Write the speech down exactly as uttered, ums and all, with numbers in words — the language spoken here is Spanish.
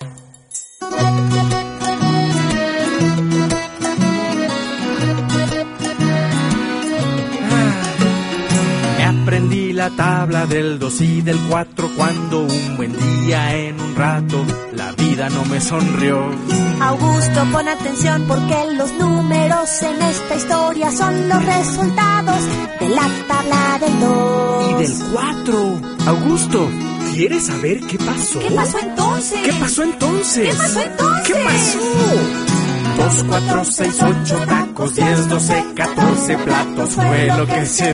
Aprendí la tabla del dos y del cuatro cuando un buen día en un rato la vida no me sonrió. Augusto, pon atención porque los números en esta historia son los resultados de la tabla del dos. Y del cuatro. Augusto, ¿quieres saber qué pasó? ¿Qué pasó entonces? ¿Qué pasó entonces? ¿Qué pasó entonces? ¿Qué pasó? Dos, cuatro, seis, ocho tacos, diez, doce, catorce platos fue lo que se